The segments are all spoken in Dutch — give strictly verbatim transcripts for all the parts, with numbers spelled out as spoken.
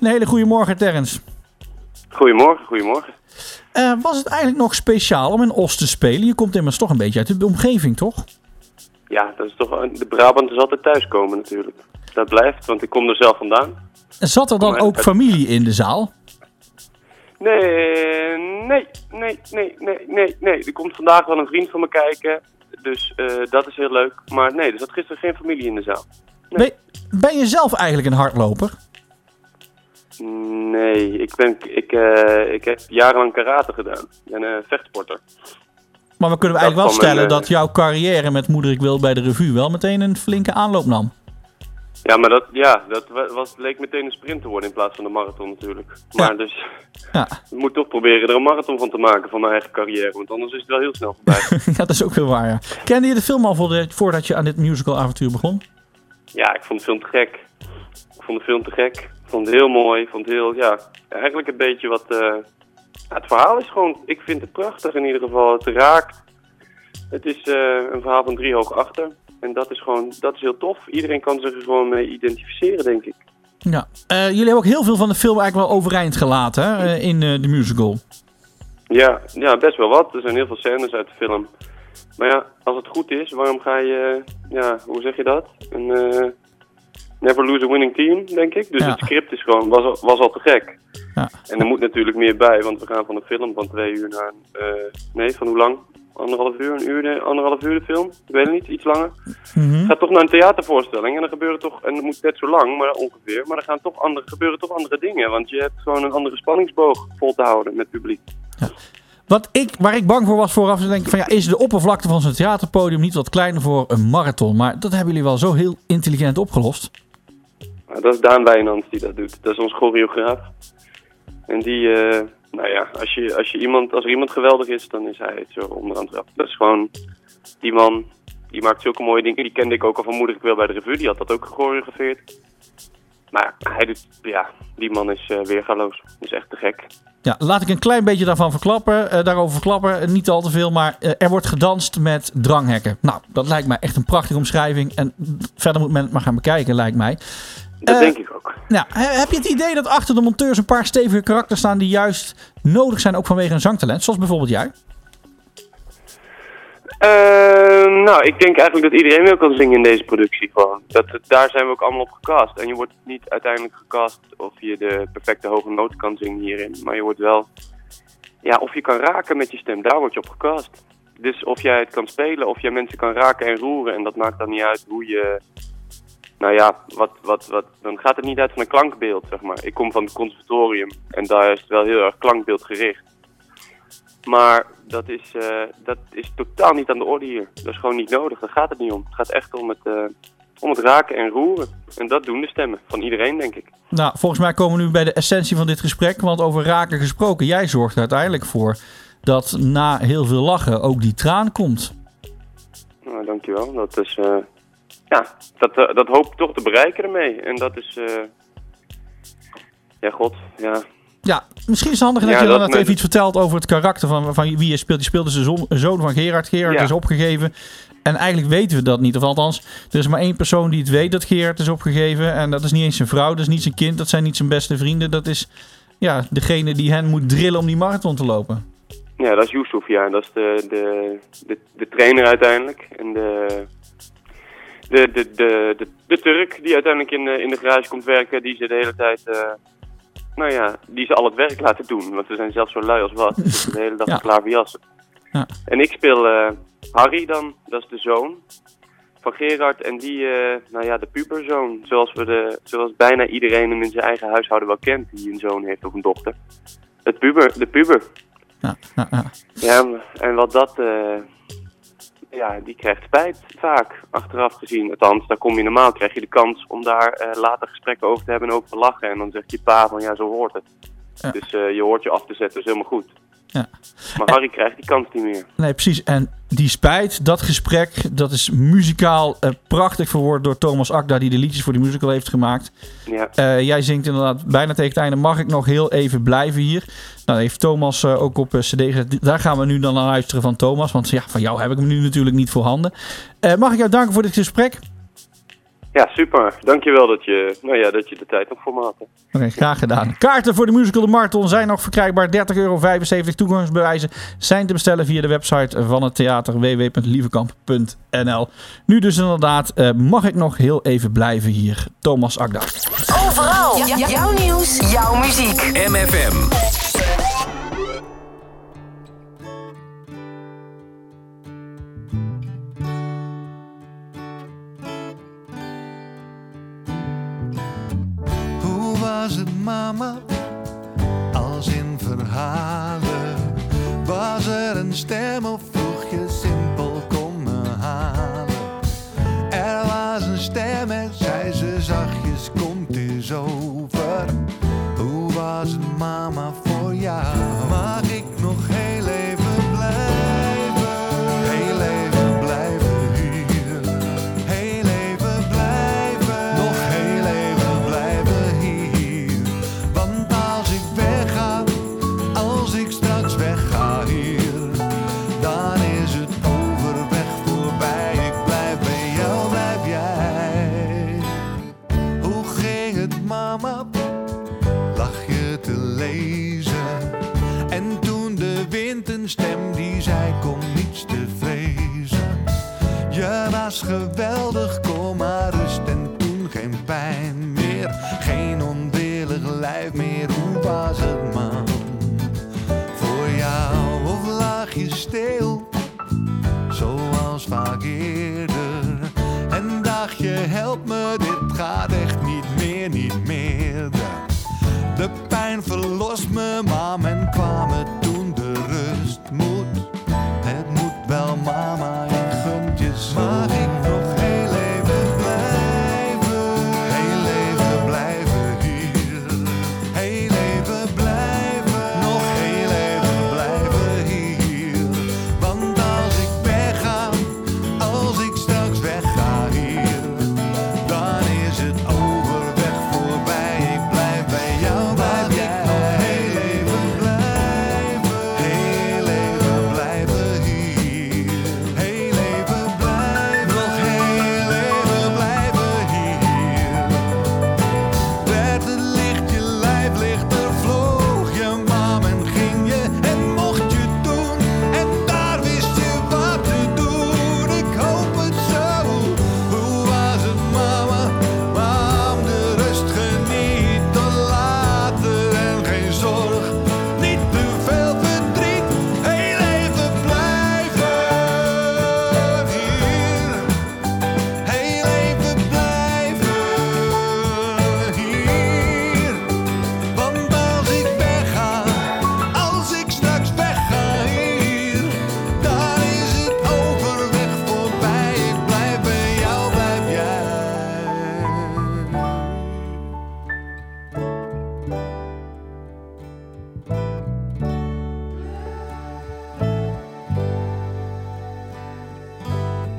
Een hele goede morgen, Terrence. Goedemorgen, goedemorgen. Uh, was het eigenlijk nog speciaal om in Os te spelen? Je komt immers toch een beetje uit de omgeving, toch? Ja, dat is toch, de Brabant is altijd thuiskomen natuurlijk. Dat blijft, want ik kom er zelf vandaan. Zat er dan ook familie in de zaal? Nee, nee, nee, nee, nee, nee, nee. Er komt vandaag wel een vriend van me kijken, dus uh, dat is heel leuk. Maar nee, er zat gisteren geen familie in de zaal. Nee. Ben, ben je zelf eigenlijk een hardloper? Nee, ik, ben, ik, uh, ik heb jarenlang karate gedaan. Ik ben een uh, vechtsporter. Maar we kunnen we eigenlijk wel stellen mijn, uh, dat jouw carrière met Moeder ik wil bij de revue wel meteen een flinke aanloop nam. Ja, maar dat, ja, dat was, leek meteen een sprint te worden in plaats van een marathon natuurlijk. Maar ja. dus, ja. ik moet toch proberen er een marathon van te maken van mijn eigen carrière, want anders is het wel heel snel voorbij. Ja, dat is ook wel waar, ja. Kende je de film al voordat je aan dit musicalavontuur begon? Ja, ik vond de film te gek. Ik vond de film te gek. Ik vond het heel mooi. Ik vond het heel, ja, eigenlijk een beetje wat... Uh, ja, het verhaal is gewoon, ik vind het prachtig in ieder geval. Het raakt. Het is uh, een verhaal van drie hoog achter. En dat is gewoon, dat is heel tof. Iedereen kan zich er gewoon mee identificeren, denk ik. Ja, uh, jullie hebben ook heel veel van de film eigenlijk wel overeind gelaten, hè, in uh, de musical. Ja, ja, best wel wat. Er zijn heel veel scènes uit de film. Maar ja, als het goed is, waarom ga je, ja, hoe zeg je dat? Een uh, never lose a winning team, denk ik. Dus ja. Het script is gewoon, was, al, was al te gek. Ja. En er moet natuurlijk meer bij, want we gaan van een film van twee uur naar, uh, nee, van hoe lang? Anderhalf uur, een uur, de, anderhalf uur de film? Ik weet het niet, iets langer. Mm-hmm. Het gaat toch naar een theatervoorstelling en dan gebeuren toch, en het moet net zo lang, maar ongeveer, maar er gaan toch andere, gebeuren toch andere dingen, want je hebt gewoon een andere spanningsboog vol te houden met het publiek. Ja. Wat ik, waar ik bang voor was vooraf, te denken van ja, is de oppervlakte van zo'n theaterpodium niet wat kleiner voor een marathon? Maar dat hebben jullie wel zo heel intelligent opgelost. Nou, dat is Daan Wijnands die dat doet. Dat is ons choreograaf. En die, uh, nou ja, als, je, als, je iemand, als er iemand geweldig is, dan is hij het zo onderaan trap. Dat is gewoon, die man, die maakt zulke mooie dingen. Die kende ik ook al van Moeder ik wil bij de revue, die had dat ook gechoreografeerd. Maar hij doet, ja, die man is uh, weergaloos. Die is echt te gek. Ja, laat ik een klein beetje daarvan verklappen, uh, daarover verklappen. Uh, niet al te veel, maar uh, er wordt gedanst met dranghekken. Nou, dat lijkt mij echt een prachtige omschrijving. En verder moet men het maar gaan bekijken, lijkt mij. Dat uh, denk ik ook. Nou, heb je het idee dat achter de monteurs een paar stevige karakters staan die juist nodig zijn, ook vanwege een zangtalent? Zoals bijvoorbeeld jij? Uh, nou, ik denk eigenlijk dat iedereen wel kan zingen in deze productie gewoon. Dat, daar zijn we ook allemaal op gecast. En je wordt niet uiteindelijk gecast of je de perfecte hoge noten kan zingen hierin. Maar je wordt wel, ja, of je kan raken met je stem, daar word je op gecast. Dus of jij het kan spelen, of jij mensen kan raken en roeren. En dat maakt dan niet uit hoe je, nou ja, wat, wat, wat, dan gaat het niet uit van een klankbeeld, zeg maar. Ik kom van het conservatorium en daar is het wel heel erg klankbeeldgericht. Maar dat is, uh, dat is totaal niet aan de orde hier. Dat is gewoon niet nodig. Daar gaat het niet om. Het gaat echt om het, uh, om het raken en roeren. En dat doen de stemmen van iedereen, denk ik. Nou, volgens mij komen we nu bij de essentie van dit gesprek. Want over raken gesproken, jij zorgt er uiteindelijk voor dat na heel veel lachen ook die traan komt. Nou, dankjewel. Dat is, uh, ja, dat, uh, dat hoop ik toch te bereiken ermee. En dat is, uh, ja, god, ja... Ja, misschien is het handig dat ja, je dan net even iets vertelt over het karakter van, van wie je speelt. Die speelde zijn zoon, zoon van Gerard. Gerard ja. is opgegeven. En eigenlijk weten we dat niet. Of althans, er is maar één persoon die het weet dat Gerard is opgegeven. En dat is niet eens zijn vrouw, dat is niet zijn kind. Dat zijn niet zijn beste vrienden. Dat is ja, degene die hen moet drillen om die marathon te lopen. Ja, dat is Yusuf, ja. Dat is de, de, de, de trainer uiteindelijk. En de, de, de, de, de, de Turk die uiteindelijk in de, in de garage komt werken. Die ze de hele tijd... Uh, Nou ja, die ze al het werk laten doen. Want we zijn zelf zo lui als wat. Dus de hele dag ja. klaar voor jassen. Ja. En ik speel uh, Harry dan. Dat is de zoon van Gerard. En die, uh, nou ja, de puberzoon. Zoals, we de, zoals bijna iedereen hem in zijn eigen huishouden wel kent. Die een zoon heeft of een dochter. Het puber, de puber. Ja, ja, ja. ja en wat dat... Uh, ja, die krijgt spijt vaak, achteraf gezien. Althans, daar kom je normaal, krijg je de kans om daar uh, later gesprekken over te hebben en over te lachen. En dan zegt je pa van, ja, zo hoort het. Ja. Dus uh, je hoort je af te zetten, is helemaal goed. Ja. Maar Harry en, krijgt die kans niet meer. Nee, precies. En die spijt, dat gesprek, dat is muzikaal uh, prachtig verwoord door Thomas Akda, die de liedjes voor die musical heeft gemaakt. Ja. Uh, jij zingt inderdaad bijna tegen het einde, mag ik nog heel even blijven hier? Nou, heeft Thomas uh, ook op uh, cd gezet. Daar gaan we nu dan naar luisteren van Thomas, want ja, van jou heb ik hem nu natuurlijk niet voorhanden. Uh, mag ik jou danken voor dit gesprek? Ja, super. Dankjewel dat je, nou ja, dat je de tijd nog voor me had. Oké, okay, graag gedaan. Kaarten voor de musical De Marathon zijn nog verkrijgbaar. dertig euro vijfenzeventig. Toegangsbewijzen zijn te bestellen via de website van het theater w w w punt lievekamp punt n l. Nu dus inderdaad, uh, mag ik nog heel even blijven hier. Thomas Akda. Overal. Ja, ja, jouw nieuws, jouw muziek. M F M. Was het mama, als in verhalen? Was er een stem of vroeg je simpel kom me halen? Er was een stem en zei ze zachtjes komt eens over. Hoe was het mama voor jou? Mag ik nog heel even blijven? Heel even blijven hier. Heel even blijven. Nog heel even blijven hier. Want als ik wegga, als ik straks wegga hier, dan is het overweg voorbij. Ik blijf bij jou, blijf jij. Hoe ging het mama? Lag je te lezen? En toen de wind een stem die zei kom niets te vrezen. Je was geweldig, kom maar rust en toen geen pijn meer. Geen onwillig lijf meer, hoe was het man? Voor jou of lag je stil, zoals vaak eerder. En dacht je help me, dit gaat echt niet meer, niet meer. De pijn verlost me, mam, en kwam het toen de rust moet. Het moet wel, mama, ik gun je zo. Mag ik nog heel even blijven? Heel even blijven hier. Heel even blijven. Nog heel even blijven hier. Want als ik wegga, als ik straks wegga hier, dan is het overweg voorbij. Ik blijf bij jou.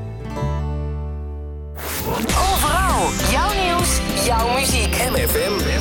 Jouw muziek. M F M.